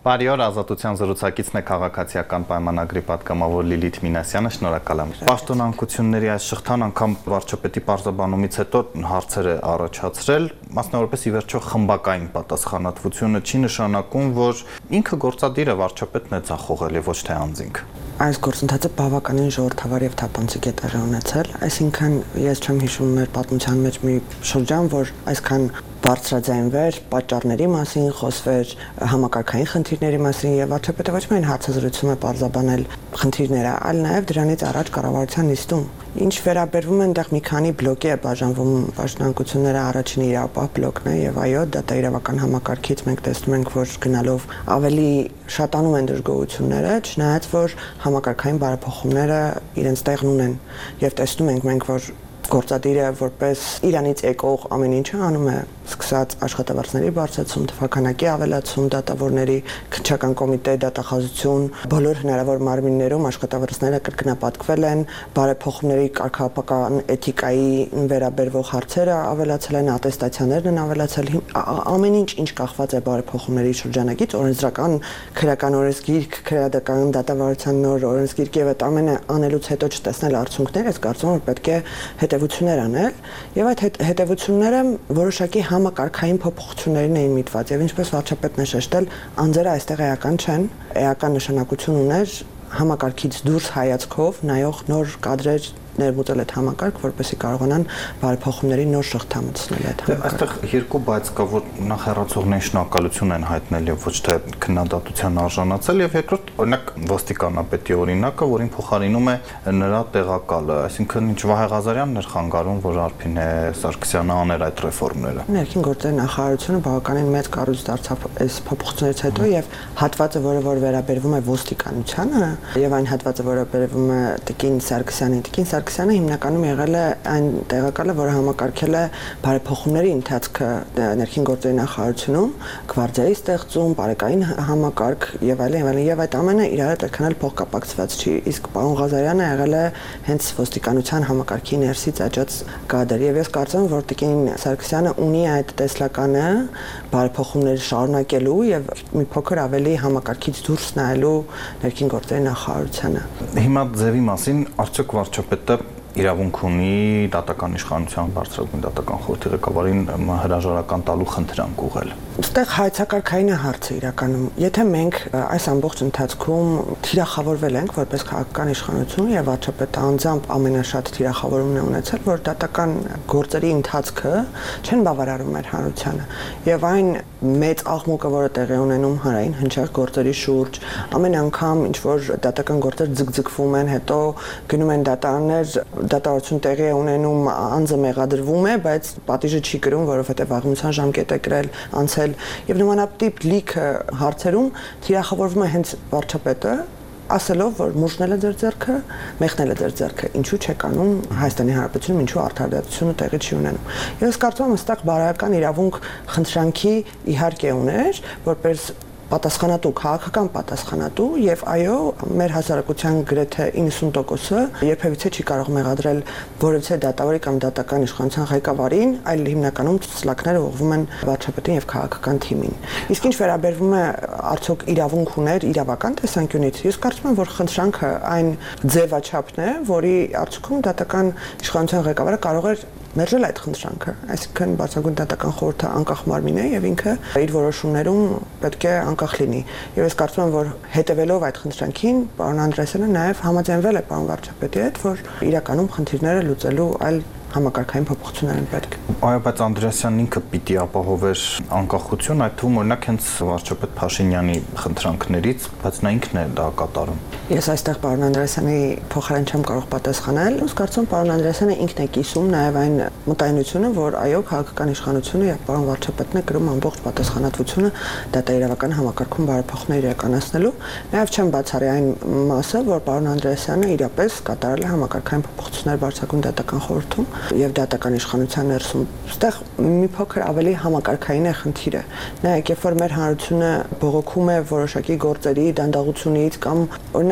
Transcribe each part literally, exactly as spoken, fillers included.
Բարի օր, Ազատության զրուցակիցն է քաղաքացիական պայմանագրի պատգամավոր Լիլիթ Մինասյանը, շնորհակալ եմ։ Պաշտոնանկությունների այս շղթան անգամ վարչապետի պարզաբանումից հետո հարցեր է առաջացրել, մասնավորապես ի վերջո խմբակային պատասխանատվությունը չի նշանակում, որ ինքը գործադիր է, վարչապետն է ձախողել եւ ոչ թե անձինք։ Այս գործընթացը բավականին ժողովրդավար եւ թափանցիկ է տեղի ունեցել, այսինքն ես չեմ հիշում մեր պատմության մեջ մի շրջան, որ այսքան բարձրաձայնվեր պատճառների մասին, խոսվեր համակարգային խնդիրների մասին եւ վարչապետը ոչ միայն հարցազրույցում է պարզաբանել խնդիրները, այլ նաեւ դրանից առաջ կառավարության նիստում։ Ինչ վերաբերվում է այնտեղ մի քանի բլոկի է բաժանվում պաշտոնանկությունները, առաջինը իրավապահ բլոկն է եւ այո, դա իրավական համակարգից մենք տեսնում ենք, որ գնալով ավելի շատանում են դժգոհությունները, չնայած որ համակարգային բարեփոխումները իրենց տեղն ունեն եւ տեսնում ենք մենք, որ գործադիրը որպես իրանից եկող ամեն ինչը անում է, սկսած աշխատավարձների բարձրացում, թվականակի ավելացում, դատավորների քննչական կոմիտե դատախազություն, բոլոր հնարավոր մարմիններում աշխատավարձները կրկնապատկվել են, բարեփոխումների կարգապահական էթիկայի վերաբերվող հարցերը ավելացել են, ատեստացիաներն են ավելացել, ամեն ինչ ինչ կախված է բարեփոխումների շրջանակից, օրենսդրական քրեական օրենսգիրք, քրեական դատավարության նոր օրենսգիրք եւ այդ ամենը անելուց հետո չտեսնել արդյունքներ, ես կարծում եմ, որ պետք է հետևություններ անել եւ այդ հետևությունները որոշակի համակարգային փոփոխություններին էին միտված եւ ինչպես վարչապետն է շեշտել, անձերը այստեղ էական չեն, էական նշանակություն ուներ համակարգից դուրս հայացքով նայող նոր կադրեր ներմուծել այդ համակարգ, որպեսզի կարողանան բարեփոխումների նոր շղթա մտցնել այդ համակարգը։ Այստեղ երկու բայց կա, որ նախ հեռացողներին շնորհակալություն են հայտնել եւ ոչ թե քննադատության արժանացել եւ երկրորդ օրինակ ոստիկանապետի օրինակը, որին փոխարինում է նրա տեղակալը, այսինքն ինչ Վահե Ղազարյանն էր խանգարում, որ Արփինե Սարգսյանը աներ այդ ռեֆորմները։ Ներքին գործերի նախարարությունը բավականին մեծ կառույց դարձավ այս փոփոխություններից հետո եւ հատվածը, որը որ վերաբերվում է ոստիկանությանը եւ այն հատվածը, որը վերաբերվում է Տիկին Սարգսյանին, Տիկին Սարգսյանը հիմնականում եղել է այն տեղակալը, որը համակարգել է բարեփոխումների ընթացքը ներքին գործերի նախարարությունում, գվարդիայի ստեղծում, բարեկային համակարգ եւ այլն եւ այլն եւ այդ ամենը իրար հետ այդքան փոխկապակցված չի, իսկ պարոն Ղազարյանը եղել է հենց ոստիկանության համակարգի ներսից աճած կադր եւ ես կարծում եմ, որ Տիկին Սարգսյանը ունի այդ տեսլականը բարեփոխումները շարունակելու եւ մի փոքր ավելի համակարգից դուրս նայելու ներքին գործերի նախարարությանը։ Հիմա ձևի մասին արդյոք վարչապետը իրավունք ունի դատական իշխանության բարձրագույն դատական խորհրդի ղեկավարին հրաժարական տալու խնդրանք ուղղել։ Այստեղ հայցակարգային է հարցը իրականում։ Եթե մենք այս ամբողջ ընթացքում թիրախավորվել ենք որպես քաղաքական իշխանություն եւ վարչապետը անձամբ ամենաշատ թիրախավորումն է ունեցել, որ դատական գործերի ընթացքը չեն բավարարում մեր հանրությանը եւ այն մեծ աղմուկը, որը տեղի ունենում հանրային հնչեղ գործերի շուրջ, ամեն անգամ ինչ որ դատական գործեր ձգձգվում են, հետո գնում են դատարաններ, դատավարություն տեղի է ունենում, անձը մեղադրվում է, բայց պատիժը չի կրում, որովհետեւ վաղեմության ժամկետ է կրել, անցել եւ նմանատիպ լիքը հարցերում թիրախավորվում է հենց վարչապետը, ասելով, որ մուժնել է ձեր ձեռքը, մեղնել է ձեր ձեռքը, ինչու չեք անում Հայաստանի Հանրապետությունում, ինչու արդարադատությունը տեղի չի ունենում։ Եվ ես կարծում եմ, այստեղ բարոյական իրավունք խնդրանքի իհարկե ուներ, որպես պատասխանատու, քաղաքական պատասխանատու եւ այո, մեր հասարակության գրեթե իննսուն տոկոսը երբևիցե չի կարող մեղադրել որևէ դատավորի կամ դատական իշխանության ղեկավարին, այլ հիմնականում ցլակները ուղղվում են վարչապետին եւ քաղաքական թիմին։ Իսկ ինչ վերաբերվում է արդյոք իրավունք ուներ իրավական տեսանկյունից, ես կարծում եմ, որ խնդրանքը այն ձևաչափն է, որի արդյունքում դատական իշխանության ղեկավարը կարող է մերժել այդ խնդրանքը, այսինքն բարձրագույն դատական խորհուրդը անկախ մարմին է եւ ինքը իր որոշումներում պետք է անկախ լինի։ Եվ ես կարծում եմ, որ հետևելով այդ խնդրանքին, պարոն Անդրեասյանը նաեւ համաձայնվել է պարոն վարչապետի հետ, որ իրականում խնդիրները լուծելու այլ համակարգային փոփոխություններ են պետք։ Այո, բայց Անդրեասյանն ինքը պիտի ապահովեր անկախություն, այդ թվում օրինակ հենց վարչապետ Փաշինյանի խնդրանքներից, բայց նա ինքն է դա կատարում։ Ես այստեղ պարոն Անդրեասյանի փոխարեն չեմ կարող պատասխանել, ус կարծում պարոն Անդրեասյանը ինքն է կիսում նաև այն մտայնությունը, որ այո, քաղաքական իշխանությունը եւ պարոն վարչապետն է կրում ամբողջ պատասխանատվությունը դատաիրավական համակարգում բարեփոխումներ իրականացնելու, նաև չեմ բացառի այն մասը, որ պարոն Անդրեասյանը իրապես կատարել է համակարգային փոփոխություններ բարձրագույն դատական խորհրդում եւ դատական իշխանության ներսում։ Այստեղ մի փոքր ավելի համակարգային է խնդիրը։ Նայեք, երբ որ մեր հանրությունը բողոքում է որոշակի գործերի դանդաղությունից կամ օրինակ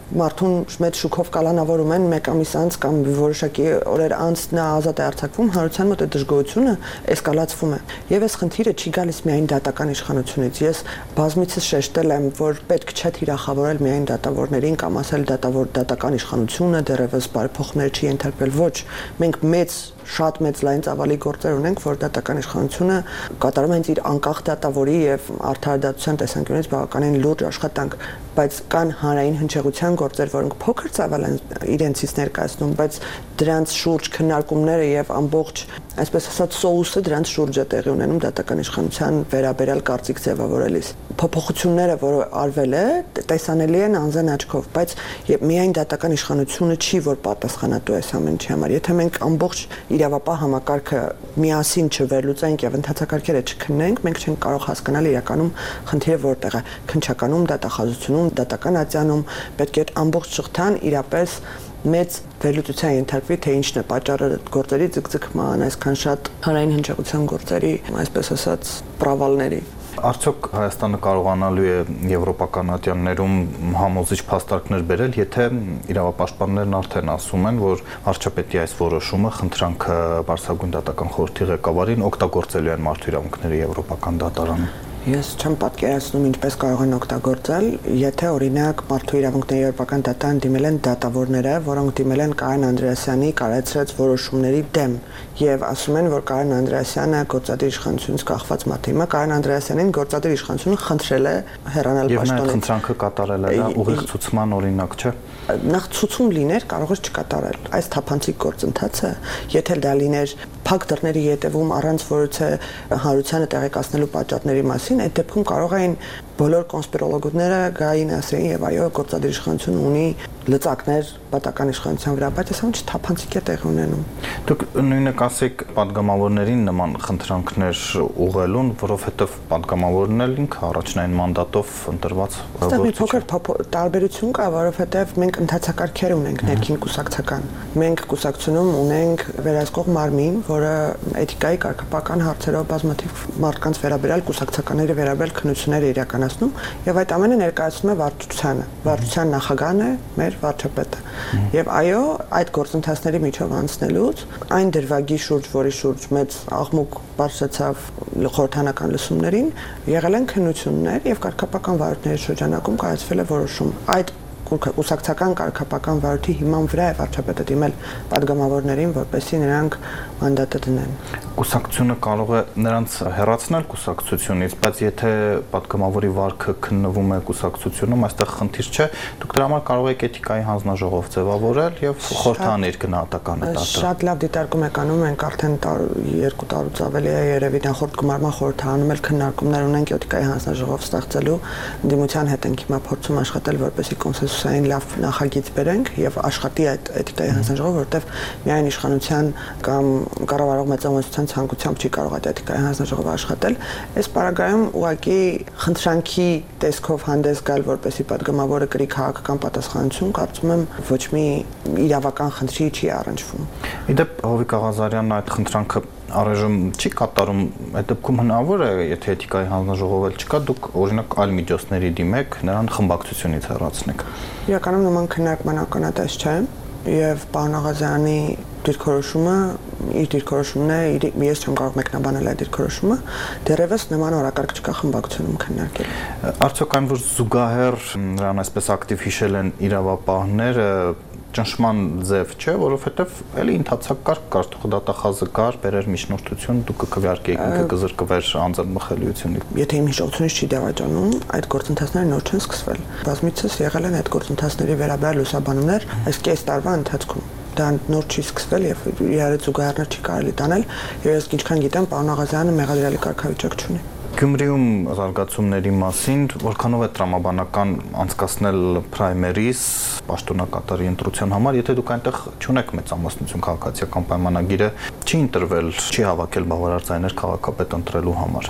մարդուն մեծ շուկով կալանավորում են մեկ ամիս անց կամ որոշակի օրեր անց նա ազատ է արձակվում, հանրության մոտ այդ դժգոհությունը էսկալացվում է։ Եվ այս խնդիրը չի գալիս միայն դատական իշխանությունից։ Ես բազմիցս շեշտել եմ, որ պետք չէ թիրախավորել միայն դատավորներին կամ ասել դատավոր դատական իշխանությունը դեռևս բարեփոխումներ չի ենթարկվել, ոչ, մենք մեծ շատ մեծ լայն ծավալի գործեր ունենք, որ դատական իշխանությունը կատարում է իր անկախ դատավորի եւ արդարադատության տեսանկյունից բավականին լուրջ աշխատանք, բայց կան հանրային հնչեղության գործեր, որոնք փոքր ծավալ են իրենցից ներկայացնում, բայց դրանց շուրջ քննարկումները եւ ամբողջ, այսպես ասած, սոուսը դրանց շուրջ է տեղի ունենում դատական իշխանության վերաբերյալ կարծիք ձևավորելիս։ Փոփոխությունները, որը արվել է, տեսանելի են անձն աչքով, բայց միայն դատական իշխանությունը չի, որ պատասխանատու է այս ամենի համար։ Եթե մենք ամբողջ իրավապահ համակարգը միասին չվերլուծենք եւ ընդհանցակարգերը չքննենք, մենք չենք կարող հասկանալ իրականում խնդիրը որտեղ է։ Քննչականում, դատախազությունում, դատական ատյանում պետք է այդ ամբողջ շղթան իրապես մեծ վերլուծության ենթարկվի, թե ինչն է պատճառը գործերի ձգձգման, այսքան շատ հանրային հնչեղության գործերի, այսպես ասած, պրավալների։ Արդյոք Հայաստանը կարողանալու է եվրոպական ատյաններում համոզիչ փաստարկներ բերել, եթե իրավապաշտպաններն արդեն ասում են, որ վարչապետի այս որոշումը խնդրանքը Բարձրագույն դատական խորհրդի ղեկավարին օգտագործելու են մարդու իրավունքների եվրոպական դատարանում։ Ես չեմ պատկերացնում ինչպես կարող են օգտագործել, եթե օրինակ մարդու իրավունքների եվրոպական դատարան դիմել են դատավորները, որոնք դիմել են Կարեն Անդրեասյանի կայացրած որոշումների դեմ եւ ասում են, որ Կարեն Անդրեասյանը գործադիր իշխանությունից կախված մատիմը, Կարեն Անդրեասյանին գործադիր իշխանությունը խնդրել է հեռանալ պաշտոնից։ Եվ նա խնդրանքը կատարել է, դա ուղիղ ցուցման օրինակ չէ։ Նախ ցուցում լիներ, կարող էր չկատարել։ Այս թափանցիկ գործընթացը, եթե դա լիներ փակ դռների ետևում առանց որոցը հանրությանը տեղեկացնելու պատճառների մասին, այդ դեպքում կարող էին բոլոր կոնսպիրոլոգները գային ասեին եւ այո, գործադիր իշխանությունը ունի լծակներ պատական իշխանության վրա, բայց այս ամենը թափանցիկ է տեղի ունենում։ Դուք նույնը կասեք պատգամավորներին նման խնդրանքներ ուղղելուն, որովհետեւ պատգամավորն էլ ինքը առաջնային մանդատով ընտրված գործիչ է։ Դա մի փոքր տարբերություն կա, որովհետեւ մենք ընդհանցակարգեր ունենք ներքին կուսակցական։ Մենք կուսակցությունում ունենք վերահսկող մարմին, որը էթիկայի կարգապահական հարցերով բազմաթիվ մարդկանց վերաբերյալ կուսակցականների վերաբերյալ քննություններ իրականացնում եւ այդ ամենը ներկայացնում է վարչությանը։ Վարչության նախագահն է մեր վարչապետը։ Եվ այո, այդ գործընթացների միջով անցնելուց այն դրվագի շուրջ, որի շուրջ մեծ աղմուկ բարձրացավ խորհրդանական լսումներին, եղել են քննություններ եւ կարգապահական վարորդների շրջանակում կայացվել է որոշում։ Այդ կուսակցական կարգապահական վարորդի հիման վրա է վարչապետը դիմել պատգամավորներին, որպեսզի նրանք մանդատը դնեն։ Կուսակցությունը կարող է նրանց հեռացնել կուսակցությունից, բայց եթե պատգամավորի վարքը քննվում է կուսակցությունում, այստեղ խնդիր չէ, դուք դրա համար կարող եք էթիկայի հանձնաժողով ձևավորել եւ խորհրդանիր գնահատականը տալ։ Շատ լավ դիտարկում եք անում, մենք արդեն երկու տարուց ավելի է երևի նախորդ գումարման խորհրդանում էլ քննարկումներ ունենք էթիկայի հանձնաժողով ստեղծելու, ընդդիմության հետ ենք հիմա փորձում աշխատել, որպեսզի կոնսենսուսային լավ նախագիծ բերենք եւ աշխատի այդ էթիկայի հանձնաժողովը, որտեվ միայն իշխանության կամ կառավարող մեծամասնության ցանկությամբ չի կարող այդ էթիկայի հանձնաժողովը աշխատել։ Այս պարագայում ուղղակի խնդրանքի տեսքով հանդես գալ, որպեսզի պատգամավորը կրի քաղաքական պատասխանատվություն, կարծում եմ ոչ մի իրավական խնդրի չի առնչվում։ Իդեպ Հովիկ Աղազարյանն այդ խնդրանքը առայժմ չի կատարում, այդ դեպքում հնարավոր է, եթե էթիկայի հանձնաժողով էլ չկա, դուք օրինակ այլ միջոցների դիմեք, նրան խմբակցությունից հեռացնեք։ Իրականում նման քննարկման ականատես չեմ եւ պարոն Աղազարյանի դիրքորոշումը իր դիրքորոշումն է, ես չեմ կարող մեկնաբանել այդ դիրքորոշումը, դեռևս նման օրակարգ չկա խմբակցությունում քննարկել։ Արդյոք այն, որ զուգահեռ նրան այսպես ակտիվ հիշել են իրավապահները, ճնշման ձև չէ, որովհետև էլի ընթացակ կար, կար թող դատախազը կար, բերեր միջնորդություն, դուք կքվեարկեիք, ինքը կզրկվեր անձն մխելիությունից։ Եթե իմ հիշողությունից չի դավաճանում, այդ գործընթացները նոր չեն սկսվել։ Բազմիցս եղել են այդ գործընթացների վերաբերյալ լուսաբանումներ այս կես տարվա ընթացքում։ Դա նոր չի սկսվել եւ իրար զուգահեռներ չի կարելի տանել, եւ ես ինչքան գիտեմ, պարոն Աղազարյանը մեղադրյալի կարգավիճակ չունի։ Գյումրիում զարգացումների մասին որքանով է տրամաբանական անցկացնել պրայմերիս պաշտոնակատարի ընտրության համար, եթե դուք այնտեղ չունեք մեծամասնություն քաղաքացիական պայմանագիրը, չի ընտրվել, չի հավաքել բավարար ձայներ քաղաքապետ ընտրելու համար։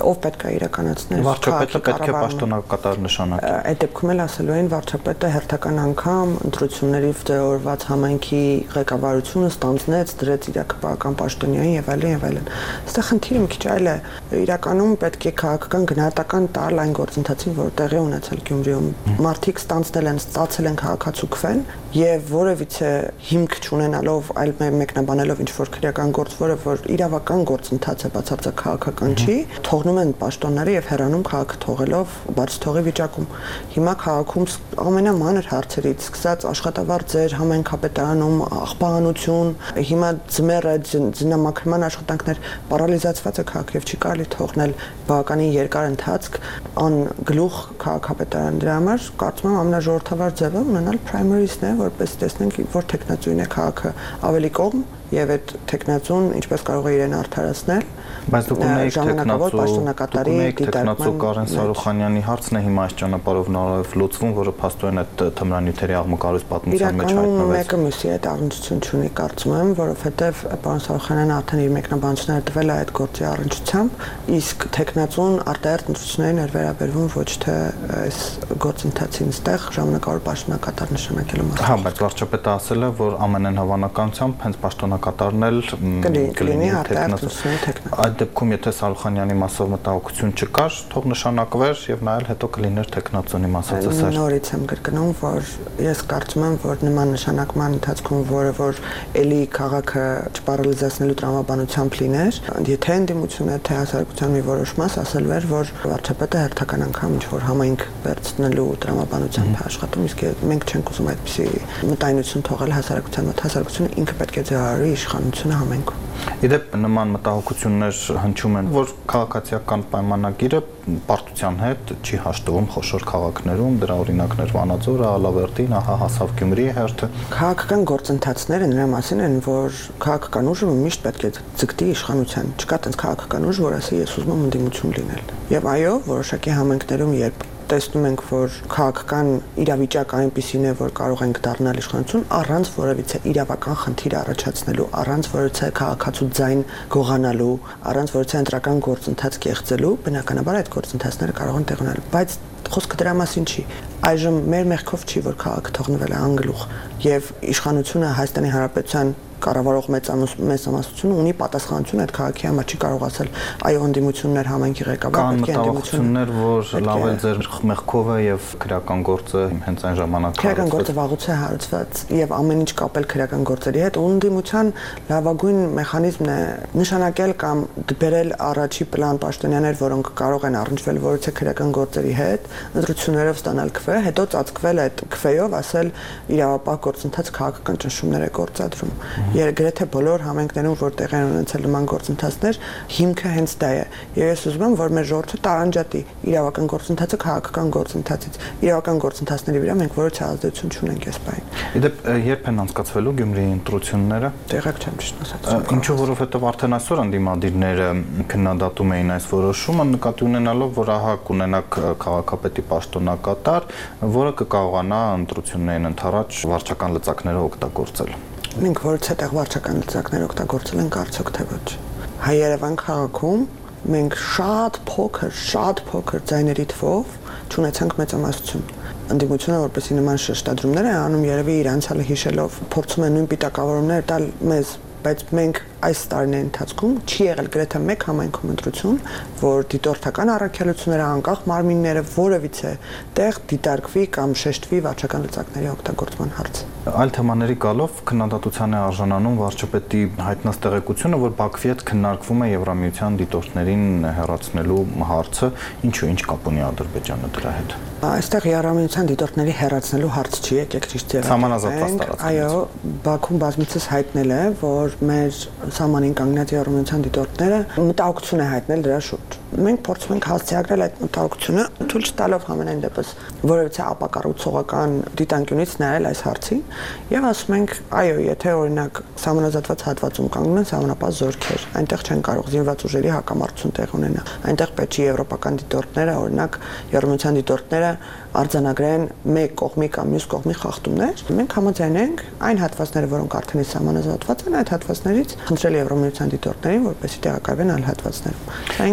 ով պետք է իրականացներ վարչապետը պետք է պաշտոնակատար նշանակի։ Այդ դեպքում էլ ասելու են վարչապետը հերթական անգամ ընտրությունների վճռված համայնքի ղեկավարությունը ստանձնեց, դրեց իր քաղաքական պաշտոնյային եւ այլն եւ այլն։ Այստեղ խնդիրը մի քիչ այլ է։ Իրականում պետք է քաղաքական գնահատական տալ այն գործընթացին, որ տեղի ունեցել Գյումրիում։ Մարդիկ ստանձնել են, ստացել են քաղաքացուկվեն եւ որևիցե հիմք չունենալով, այլ մեկնաբանելով ինչ որ քրեական գործ, որը որ իրավական գործընթաց է, բացարձակ քաղաքական չի, թողնում են պաշտոնները եւ հեռանում քաղաքը թողելով բաց թողի վիճակում։ Հիմա քաղաքում ամենամանր հարցերից սկսած աշխատավարձեր, համայնքապետարանում աղբանություն, հիմա ձմեռը ձնամաքրման աշխատանքներ պարալիզացված է քաղաքը եւ չի կարելի թողնել բավականին երկար ընթացք ան գլուխ քաղաքապետարան։ Դրա համար կարծում եմ ամենաժողովրդավար ձևը ունենալ primaries-ն է, որպես տեսնենք որ տեխնացուին է քաղաքը ավելի կողմ եւ այդ տեխնացուն ինչպես կարող է իրեն արդարացնել։ Բայց դուք ունեիք ժամանակավոր պաշտոնակատարի դիտարկման Կարեն Սարուխանյանի հարցն է հիմա այս ճանապարհով նորով լուծվում, որը փաստորեն այդ թմրանյութերի աղմկարույց պատմության մեջ հայտնվեց։ Մեկը մյուսի հետ առնչություն չունի, կարծում եմ, որովհետեւ պարոն Սարուխանյանը արդեն իր մեկնաբանությունները տվել է այդ գործի առնչությամբ, իսկ տեխնացուն արտահերթ ընտրություններին էր վերաբերվում ոչ թե այս գործընթացին ստեղ ժամանակավոր պաշտոնակատար նշանակելու մասին։ Հա, բայց վարչապետը ասել է, որ ամենայն հավանականությամբ հենց պաշտոնակատարն էլ կլինի արտահերթ տեխնա։ Այդ դեպքում եթե Սարուխանյանի մասով մտահոգություն չկար, թող նշանակվեր եւ նայել հետո կլիներ տեխնացունի մասով ծեսեր։ Նորից եմ կրկնում, որ ես կարծում եմ, որ նման նշանակման ընթացքում, որը որ էլի քաղաքը չպարալիզացնելու տրամաբանությամբ լիներ, եթե ընդդիմությունը թե հասարակության մի որոշ մաս ասել էր, որ վարչապետը հերթական անգամ ինչ որ համայնք վերցնելու տրամաբանությամբ է աշխատում, իսկ մենք չենք ուզում այդպիսի մտայնություն թողել հասարակության մոտ, հասարակությունը ինքը պետք է ձեռարի իշխանությունը համայնքում։ Իդեպ նման մտահոգություններ հնչում են, որ քաղաքացիական պայմանագիրը պարտության հետ չի հաշտվում խոշոր քաղաքներում, դրա օրինակներ Վանաձորը, Ալավերդին, ահա հասավ Գյումրիի հերթը։ Քաղաքական գործընթացները նրա մասին են, որ քաղաքական ուժը միշտ պետք է ձգտի իշխանության։ Չկա տենց քաղաքական ուժ, որ ասի ես ուզում եմ ընդդիմություն լինել։ Եվ այո, որոշակի համայնքներում երբ տեսնում ենք, որ քաղաքական իրավիճակը այնպիսին է, որ կարող ենք դառնալ իշխանություն առանց որևիցե իրավական խնդիր առաջացնելու, առանց որևիցե քաղաքացու ձայն գողանալու, առանց որևիցե ընտրական գործընթաց կեղծելու, բնականաբար այդ գործընթացները կարող են տեղ ունենալ, բայց խոսքը դրա մասին չի։ Այժմ մեր մեղքով չի, որ քաղաքը թողնվել է անգլուխ եւ իշխանությունը Հայաստանի Հանրապետության կառավարող մեծամասնությունը ունի պատասխանատվություն այդ քաղաքի համար, չի կարող ասել այո ընդդիմություններ համայնքի ղեկավար պետք է ընդդիմություններ, որ լավ է ձեր մեղքով է եւ քրեական գործը հենց այն ժամանակ քրեական գործը վաղուց է հարուցված եւ ամեն ինչ կապել քրեական գործերի հետ, ընդդիմության լավագույն մեխանիզմն է նշանակել կամ դբերել առաջի պլան պաշտոնյաներ, որոնք կարող են առնչվել որևէ քրեական գործերի հետ, ընտրություններով ստանալ քվե, հետո ծածկվել այդ քվեով ասել իրավապահ գործընթաց քաղաքական ճնշումներ է գործադրում։ Երգրեթե բոլոր համայնքներում, որ տեղի են ունեցել նման գործընթացներ, հիմքը հենց դա է։ Եվ ես ուզում եմ, որ մեր ժողովուրդը տարանջատի իրավական գործընթացը քաղաքական գործընթացից։ Իրավական գործընթացների վրա մենք որևէ ազդեցություն չունենք այս բանին։ Իդեպ երբ են անցկացվելու Գյումրիի ընտրությունները։ Տեղակ չեմ ճիշտ ասած։ Ինչու, որովհետև արդեն այսօր ընդդիմադիրները քննադատում էին այս որոշումը, նկատի ունենալով, որ ահա կունենակ քաղաքապետի պաշտոնակատար, որը կկարողանա ընտրություններին ընդառաջ վարչական լծակները օգտագործել։ Մենք որից հետեղ վարչական լծակներ օգտագործել ենք արդյոք թե ոչ։ Հայ-Երևան քաղաքում մենք շատ փոքր, շատ փոքր ձայների թվով չունեցանք մեծամասնություն։ Ընդդիմությունը որպեսզի նման շեշտադրումներ է անում, երևի իր անցյալը հիշելով փորձում են նույն պիտակավորումները տալ մեզ, բայց մենք այս տարիների ընթացքում չի եղել գրեթե մեկ համայնքում ընտրություն, որ դիտորդական առաքելությունները, անկախ մարմինները որևիցե տեղ դիտարկվի կամ շեշտվի վարչական լծակների օգտագործման հարցը։ Այլ թեմաների գալով քննադատության է արժանանում վարչապետի հայտնած տեղեկությունը, որ Բաքվի հետ քննարկվում է Եվրամիության դիտորդներին հեռացնելու հարցը, ինչու ինչ կապ ունի Ադրբեջանը դրա հետ։ Այստեղ Եվրամիության դիտորդների հեռացնելու հարց չի, եկեք ճիշտ ձևակերպենք։ Համանազատված տարածքից։ Այո, Բաքուն բազմիցս հայտնել է, որ մեր սահմանին կանգնած Եվրամիության դիտորդները մտահոգություն է հայտնել դրա շուրջ։ Մենք փորձում ենք հասցեագրել այդ մտահոգությունը, թույլ չտալով համենայն դեպս որևիցե ապակառուցողական դիտանկյունից նայել այս հարցին եւ ասում ենք, այո, եթե օրինակ սահմանազատված հատվածում կանգնեն սահմանապահ զորքեր, այնտեղ չեն կարող զինված ուժերի հակամարտություն տեղ ունենա։ Այնտեղ պետք է եվրոպական դիտորդները, օրինակ Եվրամիության դիտորդները արձանագրեն մեկ կողմի կամ մյուս կողմի խախտումներ։ Մենք համաձայն ենք այն հատվածները, որոնք արդեն սահմանազատված են, այդ հատվածներից խնդրել Եվրամիության դիտորդներին, որպեսզի տեղակայվեն այլ հատվածներում։ Սա ինքնին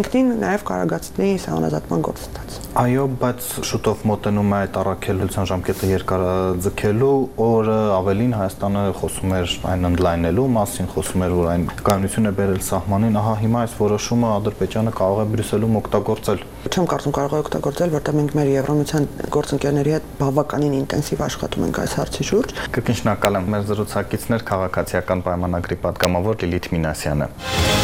նաև կարագացնի սահմանազատման գործընթաց։ Այո, բայց շուտով մոտենում է այդ առաքելության ժամկետը երկարաձգելու օրը, ավելին Հայաստանը խոսում էր այն ընդլայնելու մասին, խոսում էր, որ այն կայունություն է բերել սահմանին, ահա հիմա այս որոշումը Ադրբեջանը կարող է Բրյուսելում օգտագործել։ Չեմ կարծում կարող է օգտագործել, որտեղ մենք մեր Եվրամիության գործընկերների հետ բավականին ինտենսիվ աշխատում ենք այս հարցի շուրջ։ Կրկին շնորհակալ եմ մեր զրուցակիցներ քաղաքացիական պայմանագրի պատգամավոր Լիլիթ Մինասյանը։